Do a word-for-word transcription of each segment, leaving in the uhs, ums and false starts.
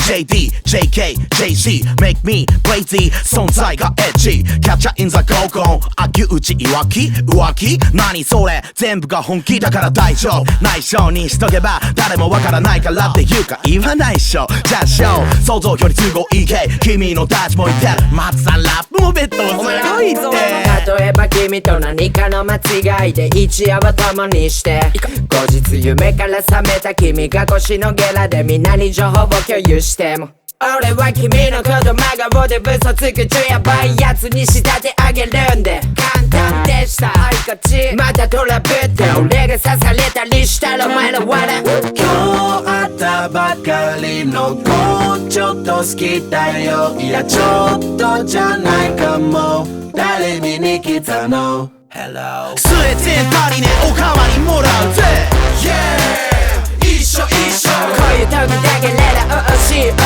ジェーディー、ジェーケー、ジェーシー Make me crazy 存在がエッジキャッチャーインザ合コン秋内いわき浮気何それ全部が本気だから大丈夫内緒にしとけば誰もわからないからっていうか言わないっしょじゃあしょう想像より都合いいけ君のタッチもいてる松さんラップもベッドもすごいって例えば君と何かの間違いで一夜は共にして後日夢から覚めた君が腰のゲラでみんなに情報を共有しても俺は君のこと真顔で嘘つくちょやばいやつに仕立て上げるんで簡単でしたあいこちまたトラブって俺が刺されたりしたらお前ら笑う今日会ったばかりの子ちょっと好きだよいやちょっとじゃないかも誰見に来たの Hello スウェーデンパリねおかわりもらうぜ Yeah 一緒一緒こういう時だけレラおしい男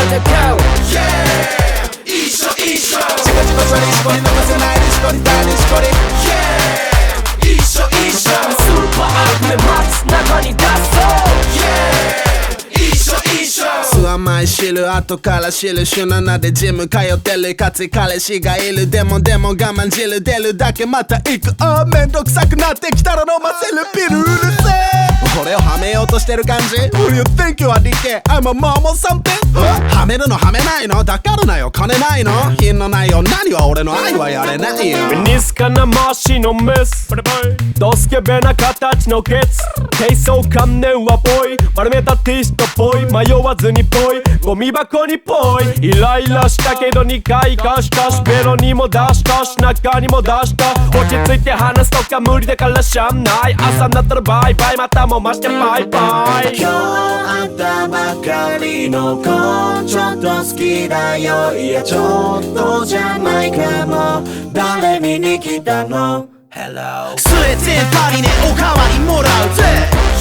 Yeah 一緒一緒チコチコ処理しこり残せないでしこりだでしこり Yeah 一緒一緒スーパーアップで待つ中に出そう Yeah 一緒一緒酢甘い汁後から汁シュナナでジム通ってるかつ彼氏がいるでもでも我慢汁出るだけまた行くあめんどくさくなってきたら飲ませるピルうるせえ俺をはめようとしてる感じ Who do you think you are ディーケー I'm a mom or something はめるのはめないのだからなよ金ないの品のないよ何は俺の愛はやれないよミニスカな回しのメスドスケベな形のケツ低層観念はぽい丸めたティストぽい迷わずにぽいゴミ箱にぽいイライラしたけどにかい貸したしベロにも出したし中にも出した落ち着いて話すとか無理だからしゃあない朝になったらバイバイまたもましてバイバイ今日会ったばかりの子ちょっと好きだよいやちょっとじゃないかも誰見に来たの Hello スウェーデンパリねおかわりもらうぜ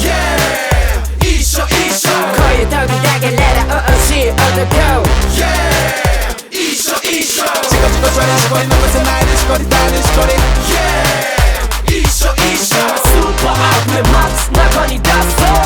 Yeah 一緒一緒こういう時だけレラおしい男 Yeah 一緒一緒チコチコ処理しこり残せないでしこりだでしこり Yeah 一緒一緒スーパーアップで待つ中に出そう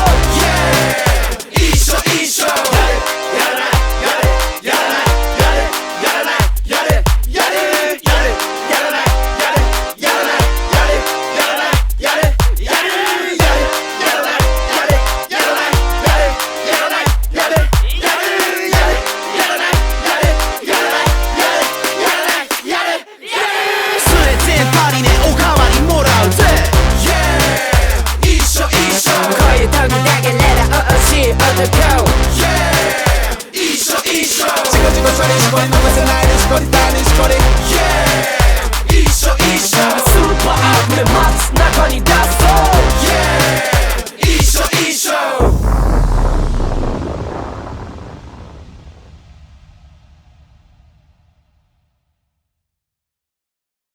Yeah 一緒一緒やれやらないやらないやらないやれやれやれやれやらないやれやらないやれやれやれやらないやれやらないやれやらないやれやれやれやらないやれやらないやれやらないやれやれスウェーデンパリねおかわりもらうぜ Yeah 一緒一緒こういう時だけレラおしい男 Yeah 一緒一緒チコチコ処理しこり残せないでしこりだでしこり Yeah 一緒一緒スーパーアップで待つ中に出そう